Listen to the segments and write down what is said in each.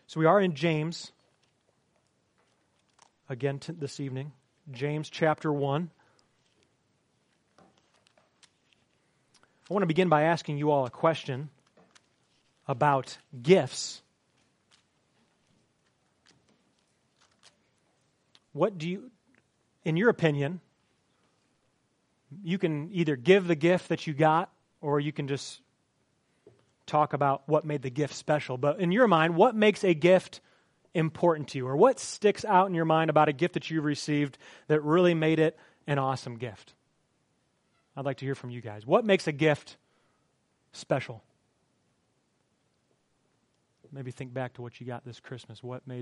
So we are in James, again this evening. James chapter 1. I want to begin by asking you all a question about gifts. What do you, in your opinion, you can either give the gift that you got, or you can just talk about what made the gift special. But in your mind, what makes a gift important to you? Or what sticks out in your mind about a gift that you've received that really made it an awesome gift? I'd like to hear from you guys. What makes a gift special? Maybe think back to what you got this Christmas. What made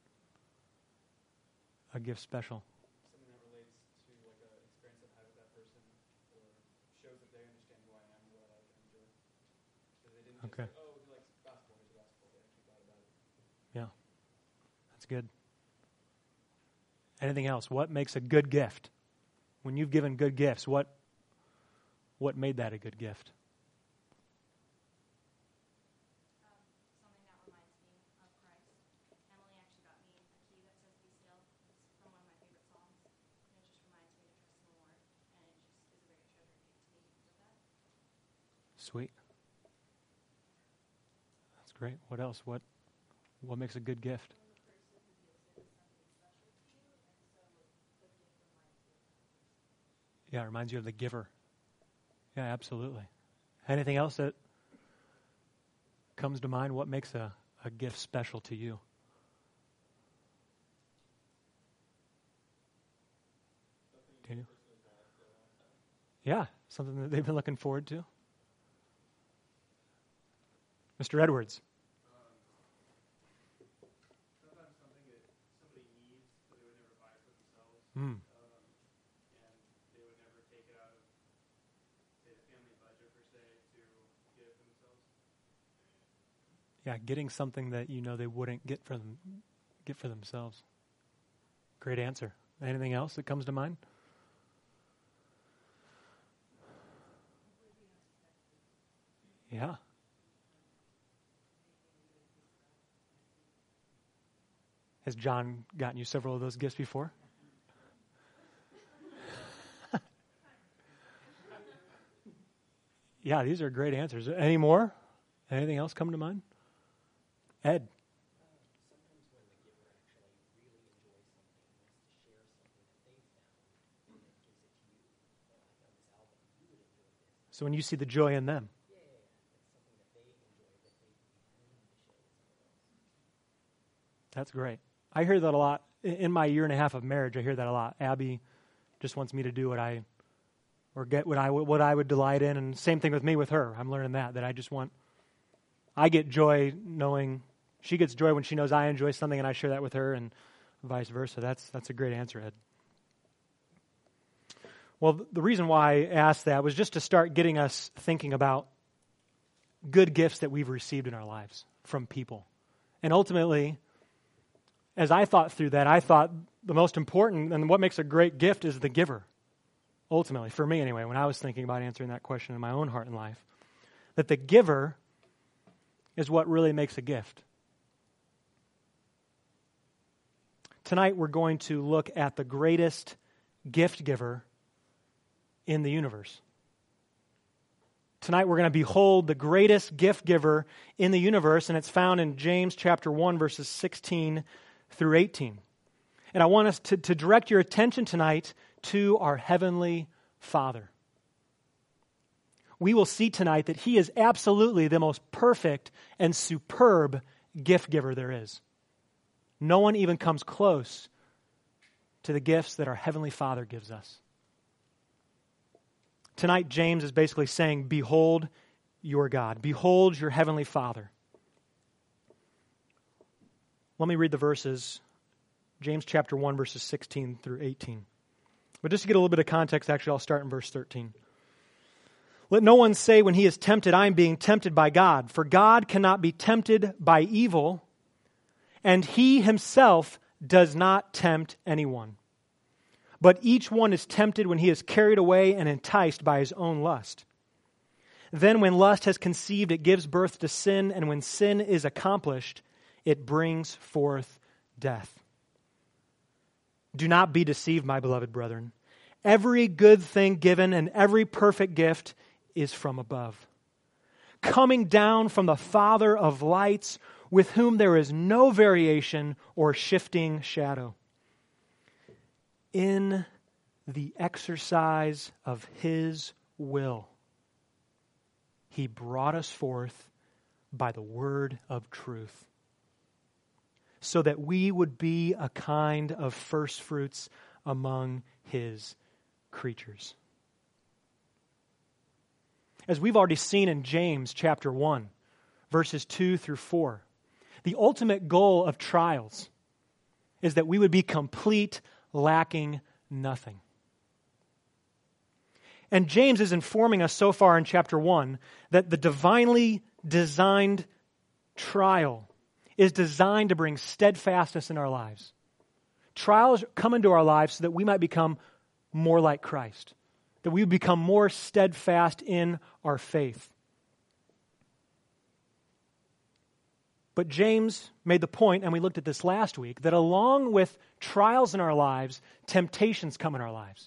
a gift special? Something that relates to like an experience I've had with that person, or shows that they understand who I am, what I can enjoy. So they didn't just say, oh, he likes basketball, here's a basketball. They actually thought about it. Yeah, that's good. Anything else? What makes a good gift? When you've given good gifts, what made that a good gift? Something that reminds me of Christ. Emily actually got me a key that says "Be Still." It's from one of my favorite songs, and it just reminds me to trust in the Lord, and it just is a very treasured gift to me because of that. Sweet. That's great. What else? What makes a good gift? Yeah, it reminds you of the giver. Yeah, absolutely. Anything else that comes to mind? What makes a gift special to you? Daniel? Yeah, something that they've been looking forward to. Mr. Edwards. Sometimes something that somebody needs, but they would never buy for themselves. Mm. And they would never take it out of, say, the family budget, per se, to get it for themselves. Yeah, getting something that you know they wouldn't get for themselves. Great answer. Anything else that comes to mind? Yeah. Has John gotten you several of those gifts before? Yeah, these are great answers. Any more? Anything else come to mind? Ed? Sometimes when the giver actually really enjoys something, wants to share something that they found, and then gives it to you. Well, I found this album. You would enjoy this. So when you see the joy in them. Yeah. It's something that they enjoy that they would be willing to share with someone else. That's great. I hear that a lot. In my year and a half of marriage, I hear that a lot. Abby just wants me to do get what I would delight in, and same thing with me with her. I'm learning that I get joy knowing she gets joy when she knows I enjoy something, and I share that with her, and vice versa. That's a great answer, Ed. Well, the reason why I asked that was just to start getting us thinking about good gifts that we've received in our lives from people. And ultimately, as I thought through that, I thought the most important and what makes a great gift is the giver. Ultimately, for me anyway, when I was thinking about answering that question in my own heart and life, that the giver is what really makes a gift. Tonight we're going to look at the greatest gift giver in the universe. Tonight we're going to behold the greatest gift giver in the universe, and it's found in James chapter 1, verses 16 through 18. And I want us to direct your attention tonight to our Heavenly Father. We will see tonight that He is absolutely the most perfect and superb gift giver there is. No one even comes close to the gifts that our Heavenly Father gives us. Tonight, James is basically saying, behold your God. Behold your Heavenly Father. Let me read the verses. James chapter 1, verses 16 through 18. But just to get a little bit of context, actually, I'll start in verse 13. Let no one say when he is tempted, I am being tempted by God. For God cannot be tempted by evil, and He Himself does not tempt anyone. But each one is tempted when he is carried away and enticed by his own lust. Then when lust has conceived, it gives birth to sin, and when sin is accomplished, it brings forth death. Do not be deceived, my beloved brethren. Every good thing given and every perfect gift is from above, coming down from the Father of lights, with whom there is no variation or shifting shadow. In the exercise of His will, He brought us forth by the word of truth, so that we would be a kind of first fruits among His creatures. As we've already seen in James chapter 1, verses 2 through 4, the ultimate goal of trials is that we would be complete, lacking nothing. And James is informing us so far in chapter 1 that the divinely designed trial is designed to bring steadfastness in our lives. Trials come into our lives so that we might become more like Christ, that we would become more steadfast in our faith. But James made the point, and we looked at this last week, that along with trials in our lives, temptations come in our lives.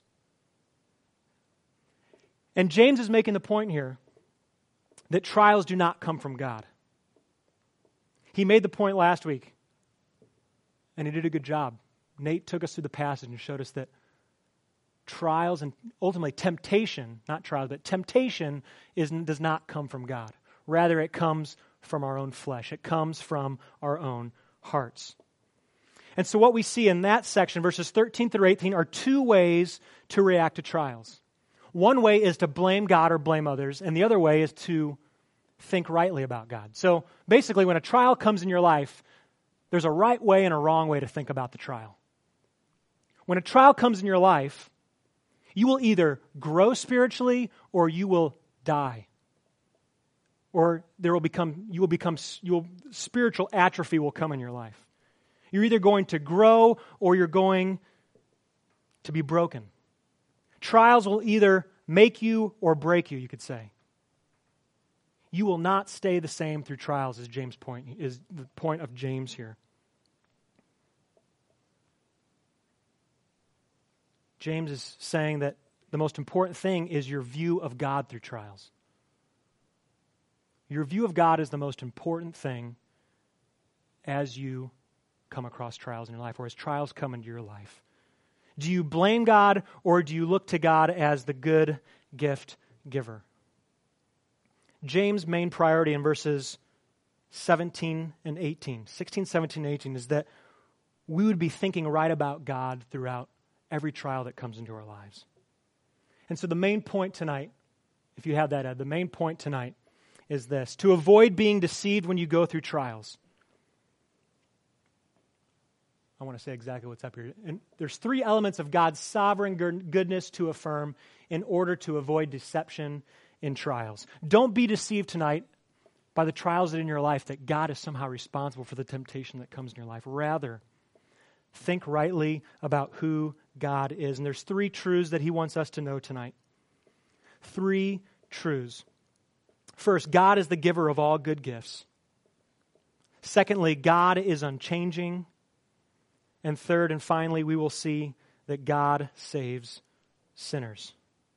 And James is making the point here that trials do not come from God. He made the point last week, and he did a good job. Nate took us through the passage and showed us that trials and ultimately temptation, not trials, but temptation does not come from God. Rather, it comes from our own flesh. It comes from our own hearts. And so what we see in that section, verses 13 through 18, are two ways to react to trials. One way is to blame God or blame others, and the other way is to think rightly about God. So basically, when a trial comes in your life, there's a right way and a wrong way to think about the trial. When a trial comes in your life, you will either grow spiritually or you will die. Or spiritual atrophy will come in your life. You're either going to grow or you're going to be broken. Trials will either make you or break you, you could say. You will not stay the same through trials, is the point of James here. James is saying that the most important thing is your view of God through trials. Your view of God is the most important thing as you come across trials in your life, or as trials come into your life. Do you blame God, or do you look to God as the good gift giver? James' main priority in verses 16, 17, and 18 is that we would be thinking right about God throughout every trial that comes into our lives. And so the main point tonight, if you have that, Ed, the main point tonight is this: to avoid being deceived when you go through trials. I want to say exactly what's up here. And there's three elements of God's sovereign goodness to affirm in order to avoid deception in trials. Don't be deceived tonight by the trials that are in your life that God is somehow responsible for the temptation that comes in your life. Rather, think rightly about who God is. And there's three truths that He wants us to know tonight. Three truths. First, God is the giver of all good gifts. Secondly, God is unchanging. And third and finally, we will see that God saves sinners.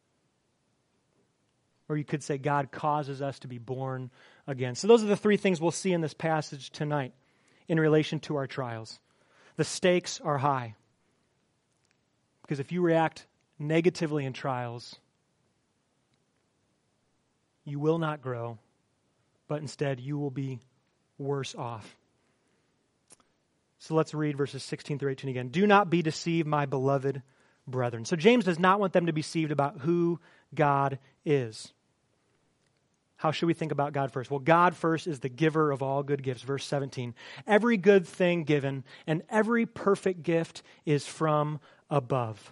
Or you could say God causes us to be born again. So those are the three things we'll see in this passage tonight in relation to our trials. The stakes are high. Because if you react negatively in trials, you will not grow, but instead you will be worse off. So let's read verses 16 through 18 again. Do not be deceived, my beloved brethren. So James does not want them to be deceived about who God is. How should we think about God first? Well, God first is the giver of all good gifts. Verse 17. Every good thing given and every perfect gift is from above.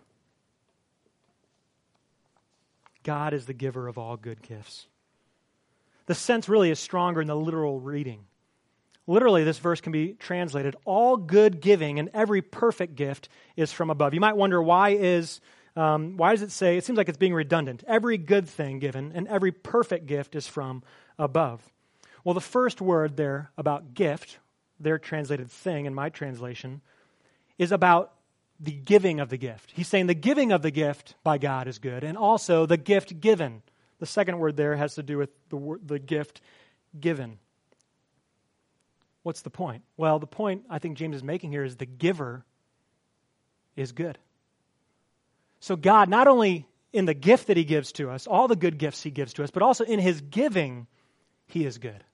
God is the giver of all good gifts. The sense really is stronger in the literal reading. Literally, this verse can be translated, all good giving and every perfect gift is from above. You might wonder, why does it say, it seems like it's being redundant, every good thing given and every perfect gift is from above. Well, the first word there about gift, there translated thing in my translation, is about the giving of the gift. He's saying the giving of the gift by God is good, and also the gift given. The second word there has to do with the gift given. What's the point? Well, the point I think James is making here is the giver is good. So God, not only in the gift that he gives to us, all the good gifts he gives to us, but also in his giving, he is good.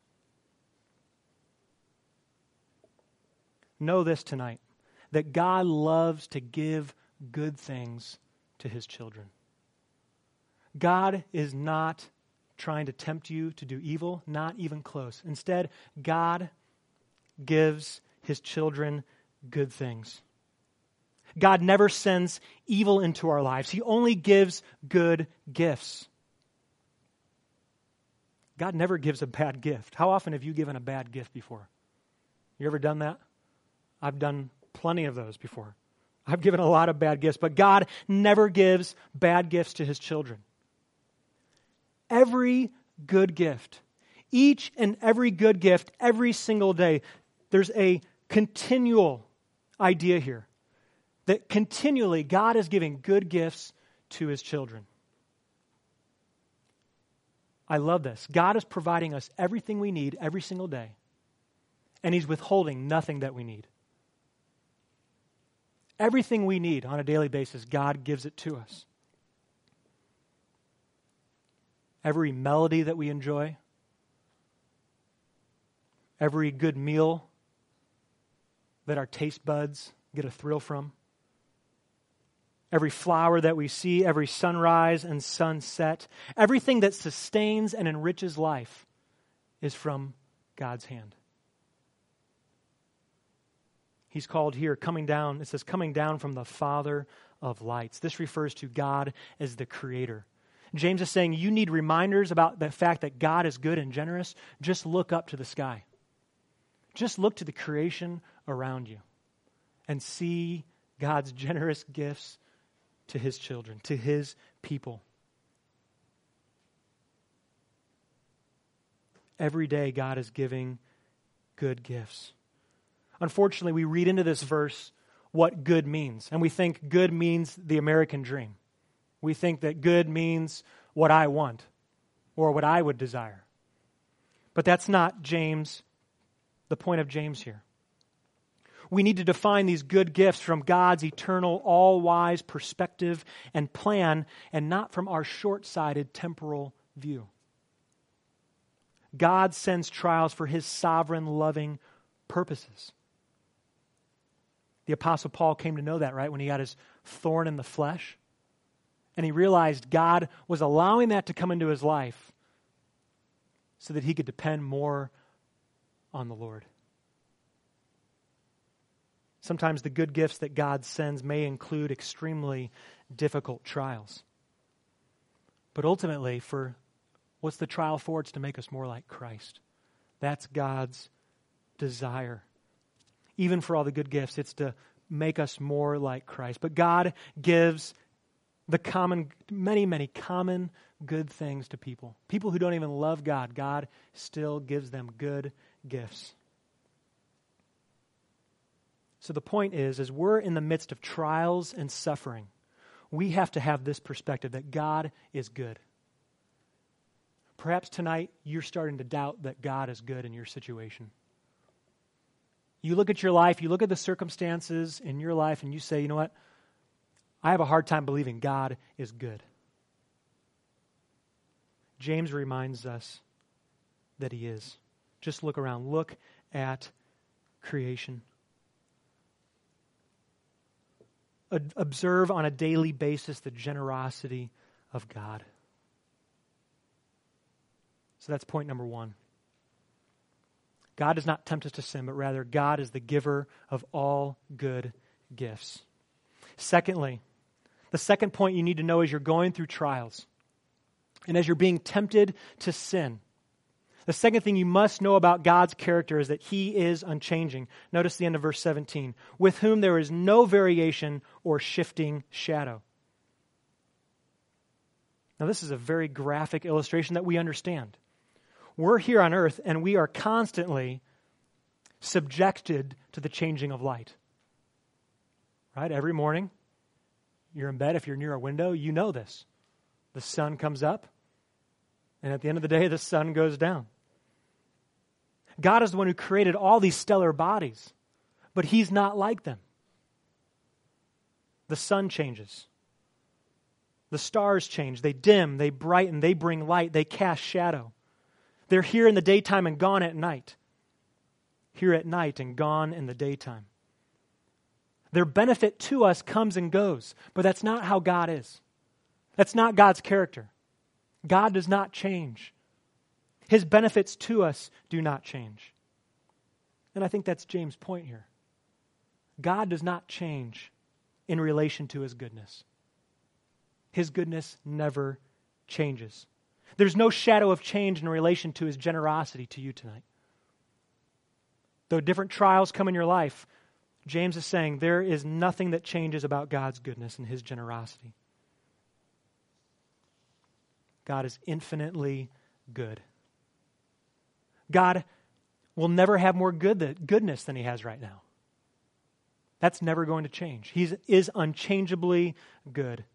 Know this tonight, that God loves to give good things to his children. God is not trying to tempt you to do evil, not even close. Instead, God gives his children good things. God never sends evil into our lives. He only gives good gifts. God never gives a bad gift. How often have you given a bad gift before? You ever done that? I've done plenty of those before. I've given a lot of bad gifts, but God never gives bad gifts to his children. Every good gift, each and every good gift, every single day, there's a continual idea here that continually God is giving good gifts to his children. I love this. God is providing us everything we need every single day, and he's withholding nothing that we need. Everything we need on a daily basis, God gives it to us. Every melody that we enjoy, every good meal that our taste buds get a thrill from, every flower that we see, every sunrise and sunset, everything that sustains and enriches life is from God's hand. He's called here coming down. It says coming down from the Father of lights. This refers to God as the creator. James is saying you need reminders about the fact that God is good and generous. Just look up to the sky. Just look to the creation around you and see God's generous gifts to his children, to his people. Every day God is giving good gifts. Unfortunately, we read into this verse what good means, and we think good means the American dream. We think that good means what I want or what I would desire. But that's not the point of James here. We need to define these good gifts from God's eternal, all-wise perspective and plan, and not from our short-sighted temporal view. God sends trials for his sovereign, loving purposes. The Apostle Paul came to know that, right, when he got his thorn in the flesh. And he realized God was allowing that to come into his life so that he could depend more on the Lord. Sometimes the good gifts that God sends may include extremely difficult trials. But ultimately, what's the trial for? It's to make us more like Christ. That's God's desire. Even for all the good gifts, it's to make us more like Christ. But God gives many, many common good things to people. People who don't even love God, God still gives them good gifts. So the point is, as we're in the midst of trials and suffering, we have to have this perspective that God is good. Perhaps tonight you're starting to doubt that God is good in your situation. You look at your life, you look at the circumstances in your life, and you say, you know what? I have a hard time believing God is good. James reminds us that he is. Just look around. Look at creation. Observe on a daily basis the generosity of God. So that's point number one. God does not tempt us to sin, but rather God is the giver of all good gifts. Secondly, the second point you need to know as you're going through trials and as you're being tempted to sin, the second thing you must know about God's character is that he is unchanging. Notice the end of verse 17. With whom there is no variation or shifting shadow. Now this is a very graphic illustration that we understand. We're here on earth and we are constantly subjected to the changing of light. Right? Every morning, you're in bed. If you're near a window, you know this. The sun comes up, and at the end of the day, the sun goes down. God is the one who created all these stellar bodies, but He's not like them. The sun changes. The stars change. They dim, they brighten, they bring light, they cast shadow. They're here in the daytime and gone at night. Here at night and gone in the daytime. Their benefit to us comes and goes, but that's not how God is. That's not God's character. God does not change. His benefits to us do not change. And I think that's James' point here. God does not change in relation to His goodness. His goodness never changes. There's no shadow of change in relation to His generosity to you tonight. Though different trials come in your life, James is saying there is nothing that changes about God's goodness and His generosity. God is infinitely good. God will never have more goodness than He has right now. That's never going to change. He is unchangeably good.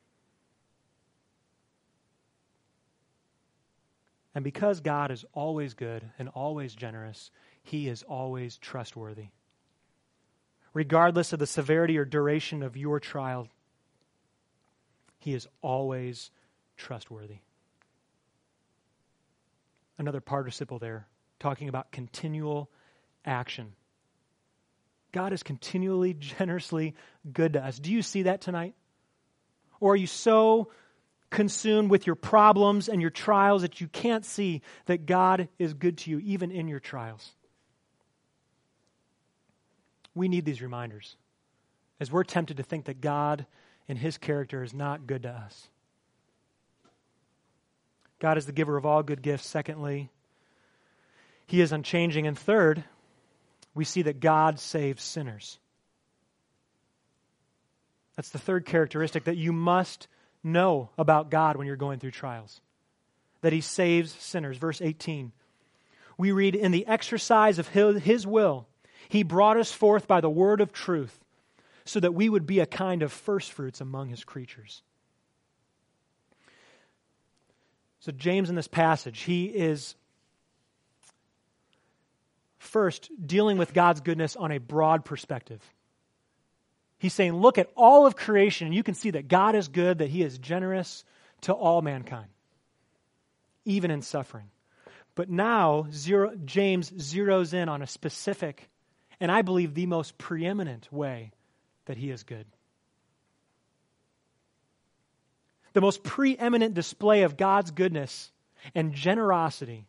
And because God is always good and always generous, He is always trustworthy. Regardless of the severity or duration of your trial, He is always trustworthy. Another participle there, talking about continual action. God is continually, generously good to us. Do you see that tonight? Or are you so consumed with your problems and your trials that you can't see that God is good to you even in your trials? We need these reminders as we're tempted to think that God in His character is not good to us. God is the giver of all good gifts. Secondly, He is unchanging. And third, we see that God saves sinners. That's the third characteristic that you must know about God when you're going through trials. That He saves sinners. Verse 18. We read, in the exercise of His will, He brought us forth by the word of truth, so that we would be a kind of firstfruits among His creatures. So James in this passage, he is first dealing with God's goodness on a broad perspective. He's saying, look at all of creation, and you can see that God is good, that He is generous to all mankind, even in suffering. But now, James zeroes in on a specific, and I believe the most preeminent way that He is good. The most preeminent display of God's goodness and generosity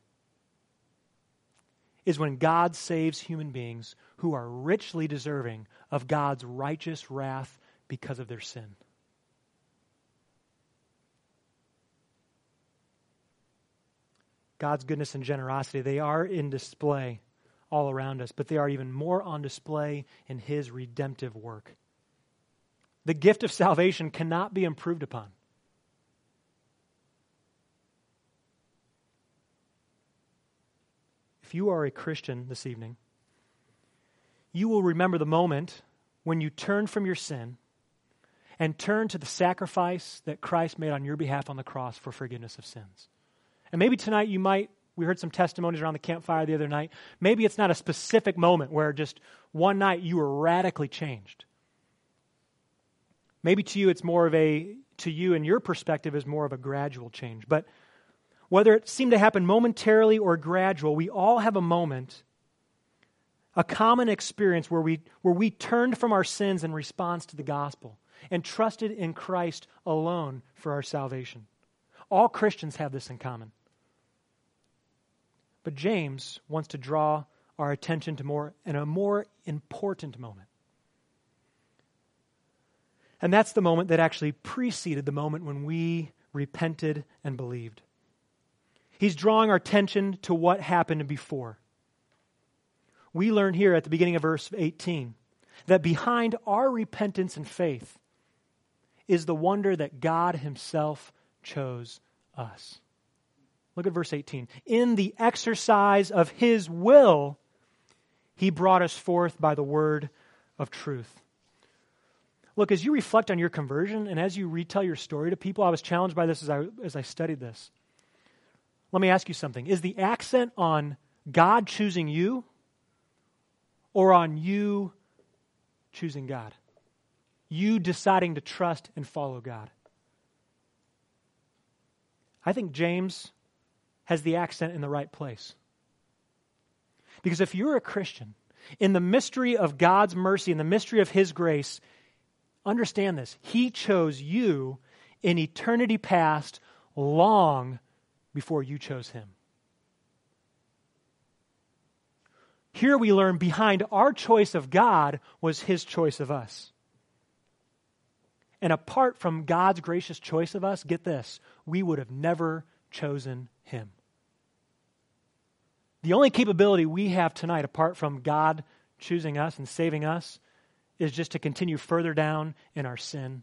is when God saves human beings who are richly deserving of God's righteous wrath because of their sin. God's goodness and generosity, they are in display all around us, but they are even more on display in His redemptive work. The gift of salvation cannot be improved upon. If you are a Christian this evening, you will remember the moment when you turned from your sin and turned to the sacrifice that Christ made on your behalf on the cross for forgiveness of sins. And maybe tonight we heard some testimonies around the campfire the other night. Maybe it's not a specific moment where just one night you were radically changed. Maybe to you to you and your perspective is more of a gradual change. But whether it seemed to happen momentarily or gradual, we all have a moment, a common experience where we turned from our sins in response to the gospel and trusted in Christ alone for our salvation. All Christians have this in common. But James wants to draw our attention to a more important moment. And that's the moment that actually preceded the moment when we repented and believed. He's drawing our attention to what happened before. We learn here at the beginning of verse 18 that behind our repentance and faith is the wonder that God Himself chose us. Look at verse 18. In the exercise of His will, He brought us forth by the word of truth. Look, as you reflect on your conversion and as you retell your story to people, I was challenged by this as I studied this. Let me ask you something. Is the accent on God choosing you or on you choosing God? You deciding to trust and follow God? I think James has the accent in the right place. Because if you're a Christian, in the mystery of God's mercy, in the mystery of His grace, understand this. He chose you in eternity past, long before you chose Him. Here we learn behind our choice of God was His choice of us. And apart from God's gracious choice of us, get this, we would have never chosen Him. The only capability we have tonight, apart from God choosing us and saving us, is just to continue further down in our sin.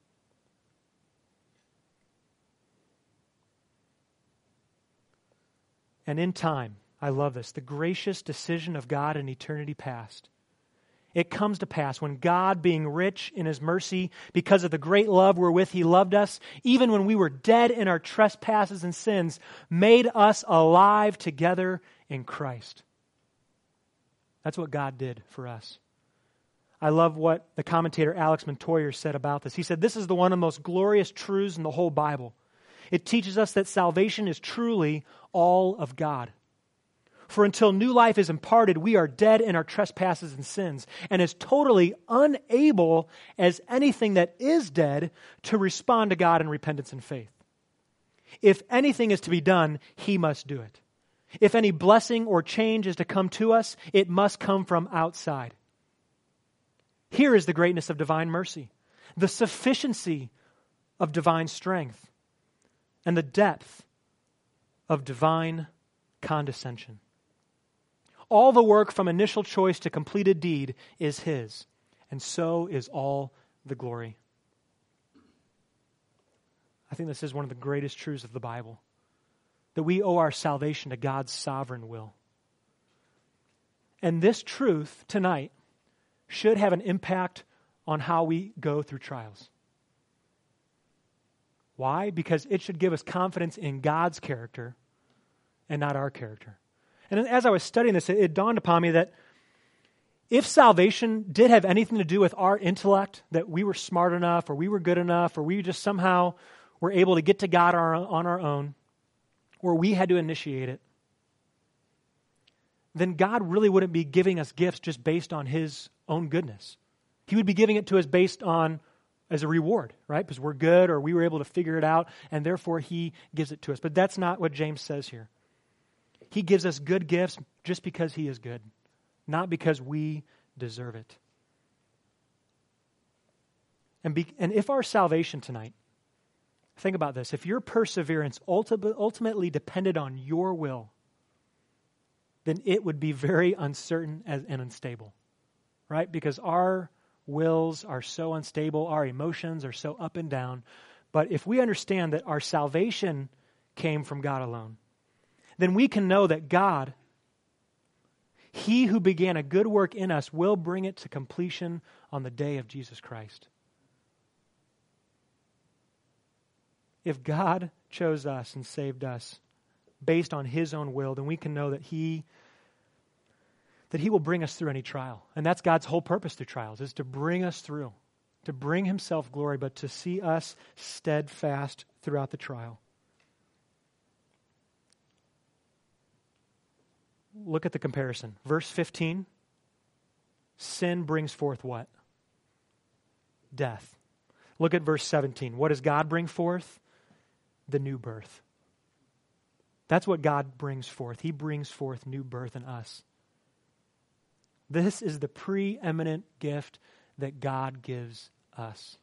And in time, I love this, the gracious decision of God in eternity past. It comes to pass when God, being rich in His mercy, because of the great love wherewith He loved us, even when we were dead in our trespasses and sins, made us alive together in Christ. That's what God did for us. I love what the commentator Alex Montoyer said about this. He said, this is one of the most glorious truths in the whole Bible. It teaches us that salvation is truly all of God. For until new life is imparted, we are dead in our trespasses and sins, and as totally unable as anything that is dead to respond to God in repentance and faith. If anything is to be done, He must do it. If any blessing or change is to come to us, it must come from outside. Here is the greatness of divine mercy, the sufficiency of divine strength, and the depth of divine condescension. All the work from initial choice to completed deed is His, and so is all the glory. I think this is one of the greatest truths of the Bible, that we owe our salvation to God's sovereign will. And this truth tonight should have an impact on how we go through trials. Why? Because it should give us confidence in God's character and not our character. And as I was studying this, it dawned upon me that if salvation did have anything to do with our intellect, that we were smart enough or we were good enough or we just somehow were able to get to God on our own, or we had to initiate it, then God really wouldn't be giving us gifts just based on His own goodness. He would be giving it to us based on as a reward, right? Because we're good or we were able to figure it out, and therefore He gives it to us. But that's not what James says here. He gives us good gifts just because He is good, not because we deserve it. And if our salvation tonight, think about this, if your perseverance ultimately depended on your will, then it would be very uncertain and unstable, right? Because our wills are so unstable, our emotions are so up and down. But if we understand that our salvation came from God alone, then we can know that God, He who began a good work in us, will bring it to completion on the day of Jesus Christ. If God chose us and saved us based on His own will, then we can know that He will bring us through any trial. And that's God's whole purpose through trials, is to bring us through, to bring Himself glory, but to see us steadfast throughout the trial. Look at the comparison. Verse 15, sin brings forth what? Death. Look at verse 17. What does God bring forth? The new birth. That's what God brings forth. He brings forth new birth in us. This is the preeminent gift that God gives us.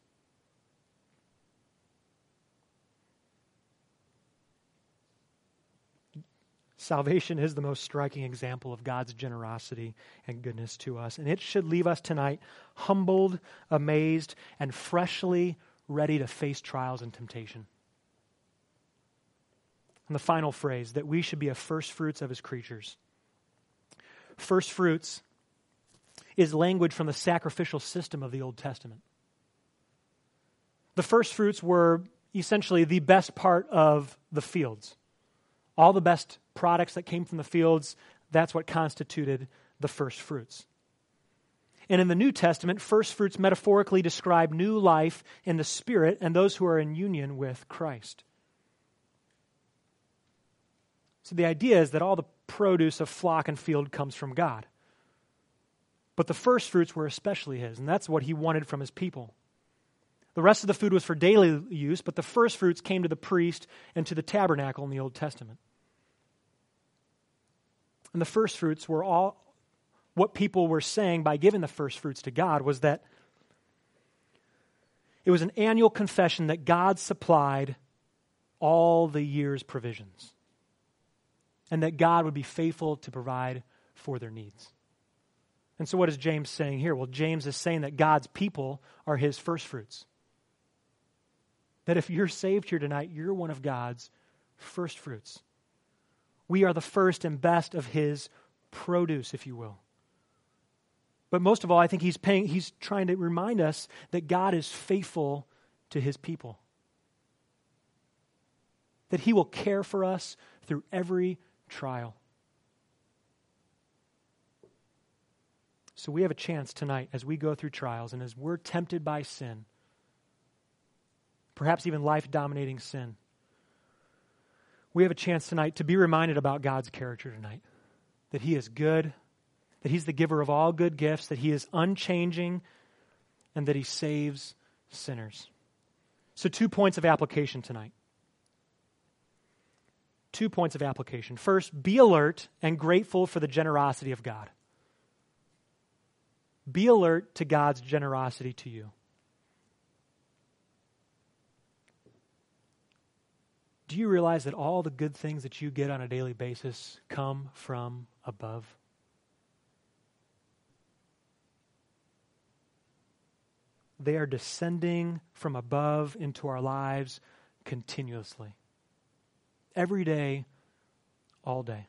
Salvation is the most striking example of God's generosity and goodness to us. And it should leave us tonight humbled, amazed, and freshly ready to face trials and temptation. And the final phrase, that we should be a first fruits of His creatures. First fruits is language from the sacrificial system of the Old Testament. The first fruits were essentially the best part of the fields. All the best products that came from the fields, that's what constituted the first fruits. And in the New Testament, first fruits metaphorically describe new life in the Spirit and those who are in union with Christ. So the idea is that all the produce of flock and field comes from God. But the first fruits were especially His, and that's what He wanted from His people. The rest of the food was for daily use, but the first fruits came to the priest and to the tabernacle in the Old Testament. And the first fruits were all, what people were saying by giving the first fruits to God was that it was an annual confession that God supplied all the year's provisions and that God would be faithful to provide for their needs. And so what is James saying here? Well, James is saying that God's people are His first fruits. That if you're saved here tonight, you're one of God's first fruits. We are the first and best of His produce, if you will. But most of all, I think he's trying to remind us that God is faithful to His people. That He will care for us through every trial. So we have a chance tonight as we go through trials and as we're tempted by sin, perhaps even life-dominating sin. We have a chance tonight to be reminded about God's character tonight. That He is good, that He's the giver of all good gifts, that He is unchanging, and that He saves sinners. So 2 points of application tonight. 2 points of application. First, be alert and grateful for the generosity of God. Be alert to God's generosity to you. Do you realize that all the good things that you get on a daily basis come from above? They are descending from above into our lives continuously. Every day, all day.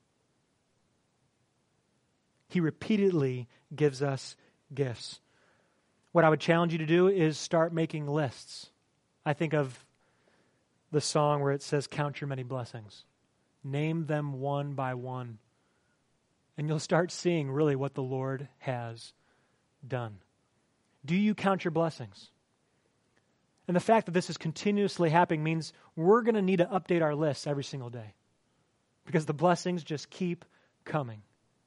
He repeatedly gives us gifts. What I would challenge you to do is start making lists. I think of the song where it says, count your many blessings. Name them one by one. And you'll start seeing really what the Lord has done. Do you count your blessings? And the fact that this is continuously happening means we're going to need to update our lists every single day. Because the blessings just keep coming.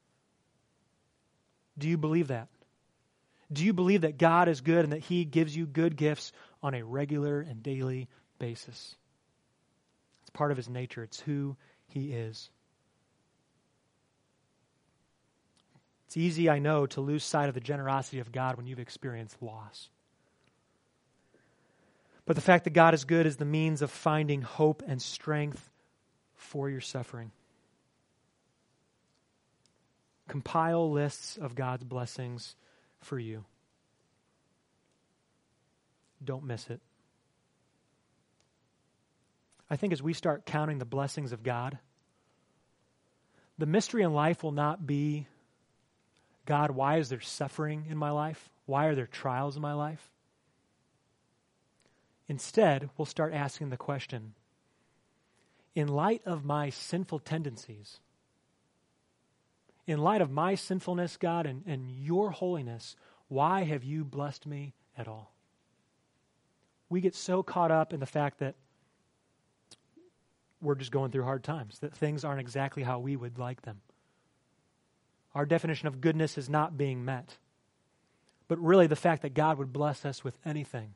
Do you believe that? Do you believe that God is good and that He gives you good gifts on a regular and daily basis? It's part of His nature. It's who He is. It's easy, I know, to lose sight of the generosity of God when you've experienced loss. But the fact that God is good is the means of finding hope and strength for your suffering. Compile lists of God's blessings for you. Don't miss it. I think as we start counting the blessings of God, the mystery in life will not be, God, why is there suffering in my life? Why are there trials in my life? Instead, we'll start asking the question, in light of my sinful tendencies, in light of my sinfulness, God, and your holiness, why have you blessed me at all? We get so caught up in the fact that we're just going through hard times, that things aren't exactly how we would like them. Our definition of goodness is not being met. But really the fact that God would bless us with anything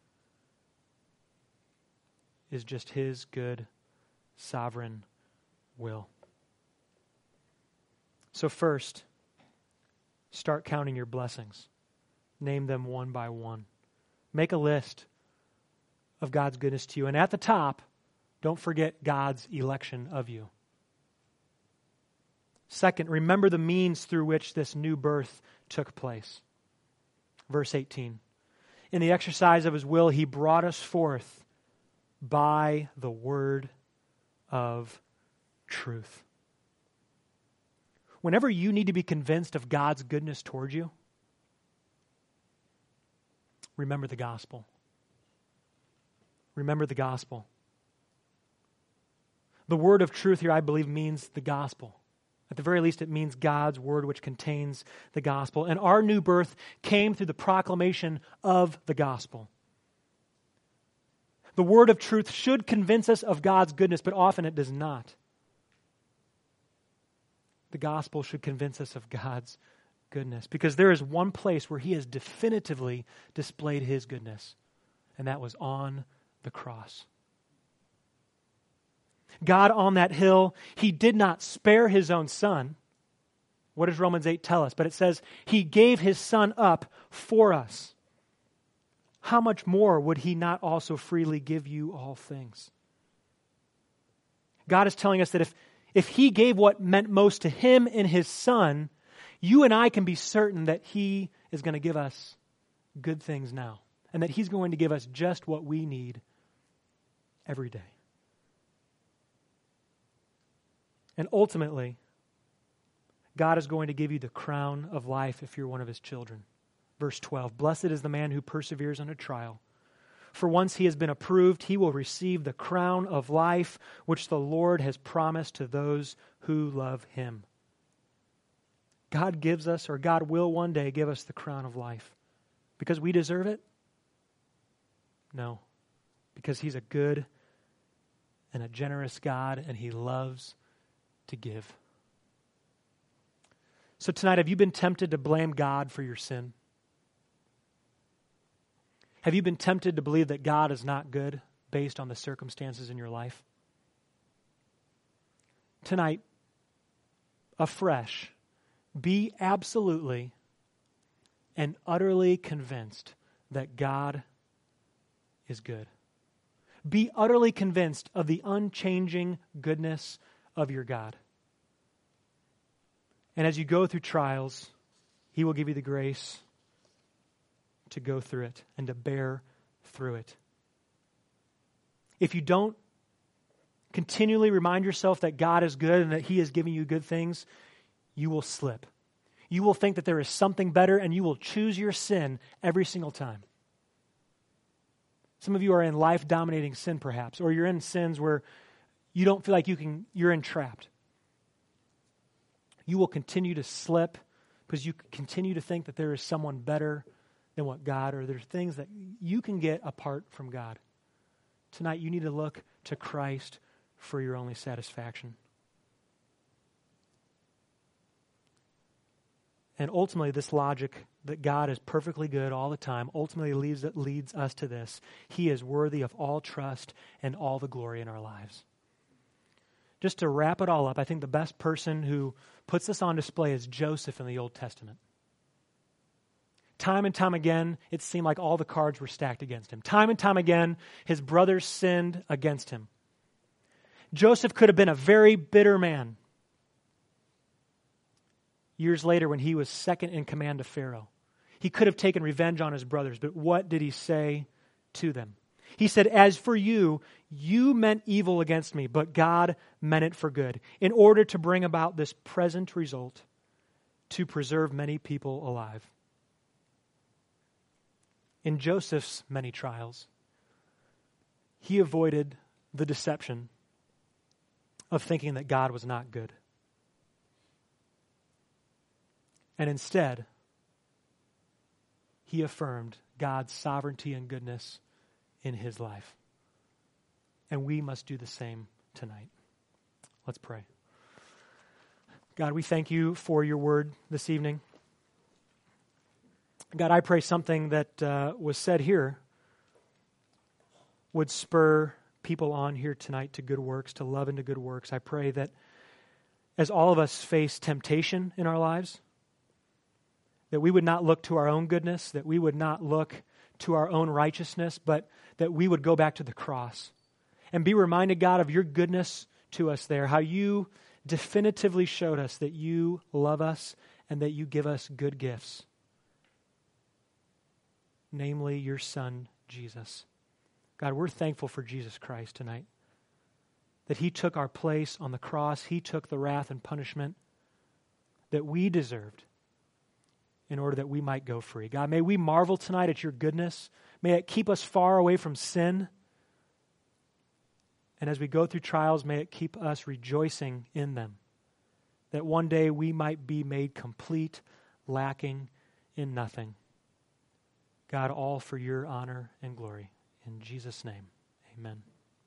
is just His good, sovereign will. So first, start counting your blessings. Name them one by one. Make a list of God's goodness to you. And at the top, don't forget God's election of you. Second, remember the means through which this new birth took place. Verse 18. In the exercise of His will, He brought us forth by the word of truth. whenever you need to be convinced of God's goodness towards you, remember the gospel. Remember the gospel. The word of truth here, I believe, means the gospel. At the very least, it means God's word, which contains the gospel. And our new birth came through the proclamation of the gospel. The word of truth should convince us of God's goodness, but often it does not. The gospel should convince us of God's goodness, because there is one place where He has definitively displayed His goodness, and that was on the cross. God on that hill, He did not spare His own Son. What does Romans 8 tell us? But it says He gave His Son up for us. How much more would He not also freely give you all things? God is telling us that if He gave what meant most to Him in His Son, you and I can be certain that He is going to give us good things now, and that He's going to give us just what we need every day. And ultimately, God is going to give you the crown of life if you're one of His children. Verse 12, blessed is the man who perseveres under trial. For once he has been approved, he will receive the crown of life which the Lord has promised to those who love Him. God gives us, or God will one day give us the crown of life. Because we deserve it? No. Because He's a good and a generous God, and He loves to give. So tonight, have you been tempted to blame God for your sin? Have you been tempted to believe that God is not good based on the circumstances in your life? Tonight, afresh, be absolutely and utterly convinced that God is good. Be utterly convinced of the unchanging goodness of your God. And as you go through trials, He will give you the grace to go through it and to bear through it. If you don't continually remind yourself that God is good and that He is giving you good things, you will slip. You will think that there is something better, and you will choose your sin every single time. Some of you are in life-dominating sin, perhaps, or you're in sins where you don't feel like you're entrapped. You will continue to slip because you continue to think that there is someone better than what God, or there's things that you can get apart from God. Tonight, you need to look to Christ for your only satisfaction. And ultimately, this logic that God is perfectly good all the time ultimately leads us to this. He is worthy of all trust and all the glory in our lives. Just to wrap it all up, I think the best person who puts this on display is Joseph in the Old Testament. Time and time again, it seemed like all the cards were stacked against him. Time and time again, his brothers sinned against him. Joseph could have been a very bitter man. Years later, when he was second in command to Pharaoh, he could have taken revenge on his brothers, but what did he say to them? He said, as for you, you meant evil against me, but God meant it for good, in order to bring about this present result, to preserve many people alive. In Joseph's many trials, he avoided the deception of thinking that God was not good. And instead, he affirmed God's sovereignty and goodness in his life. And we must do the same tonight. Let's pray. God, we thank you for your word this evening. God, I pray something that was said here would spur people on here tonight to good works, to love and to good works. I pray that as all of us face temptation in our lives, that we would not look to our own goodness, that we would not look to our own righteousness, but that we would go back to the cross and be reminded, God, of your goodness to us there, how you definitively showed us that you love us and that you give us good gifts, namely your Son, Jesus. God, we're thankful for Jesus Christ tonight, that he took our place on the cross. He took the wrath and punishment that we deserved in order that we might go free. God, may we marvel tonight at your goodness. May it keep us far away from sin. And as we go through trials, may it keep us rejoicing in them, that one day we might be made complete, lacking in nothing. God, all for your honor and glory. In Jesus' name, amen.